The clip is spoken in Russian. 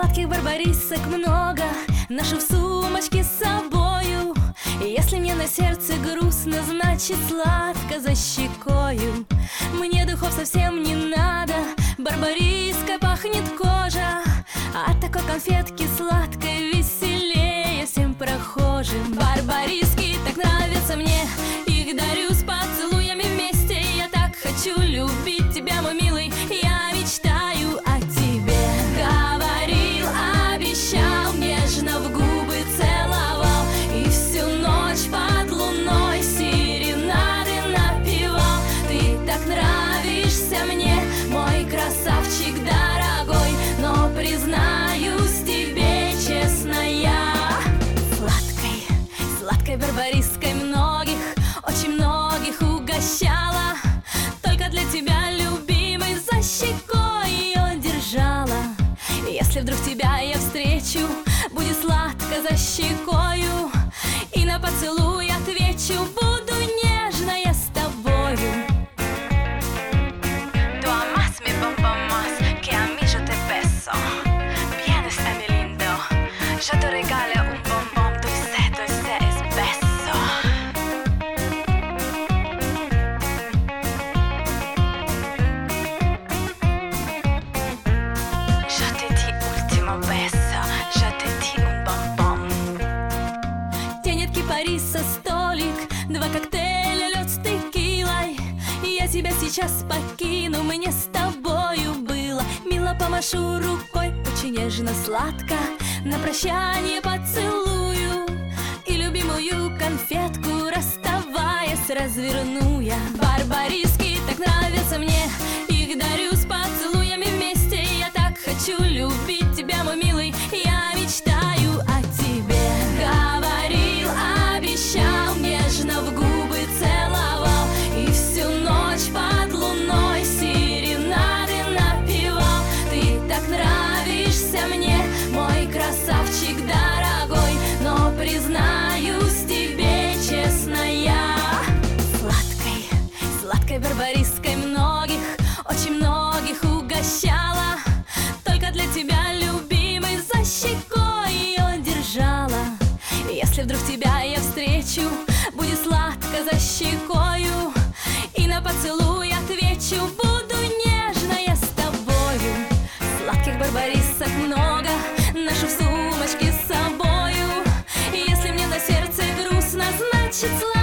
Сладких барбарисок много, ношу в сумочке с собою. И если мне на сердце грустно, значит сладко за щекою. Мне духов совсем не надо, барбариской пахнет кожа. А от такой конфетки сладкой веселее всем прохожим. Барбариски так нравятся мне, их дарю с поцелуями вместе. Я так хочу любить тебя, мой милый, я мечтаю о тебе. Говорил, обещал, нежно в губы целовал, и всю ночь под луной серенады напевал. Ты так нравишься мне, мой красавчик дорогой, но признаюсь тебе честно, я сладкой барбариской многих, очень многих угощала. Только для тебя, любимый, за щекой ее держала. Если вдруг тебя я встречу, будет сладко за щекою, и на поцелуй отвечу, буду нежная с тобою. Tú amas mi bombón más que a mí yo te beso. Vienes a mi lindo, yo te regalo un bombón dulce, dulce es beso. Yo te di último beso, yo te di un bombón. Тянет кипариса столик, два коктейля, лед с текилой. Я тебя сейчас покину, мне с тобою было мило. Помашу рукой, очень нежно, сладко, на прощание поцелую, и любимую конфетку, расставаясь, разверну я. Барбариски так нравятся мне, их дарю с поцелуями вместе. Я так хочу любить тебя, мой милый, я мечтаю о тебе. Говорил, обещал, нежно в губы целовал, и всю ночь под луной серенады напевал. Ты так нравишься мне, мой красавчик дорогой, но признаюсь тебе честно, я сладкой барбариской многих, очень многих угощала. Только для тебя, любимый, за щекой ее держала. Если вдруг тебя я встречу, будет сладко за щекою, и на поцелуй отвечу, буду нежная с тобою. Сладких барбарисок много, ношу в сумочке с собою. И если мне на сердце грустно, значит сладко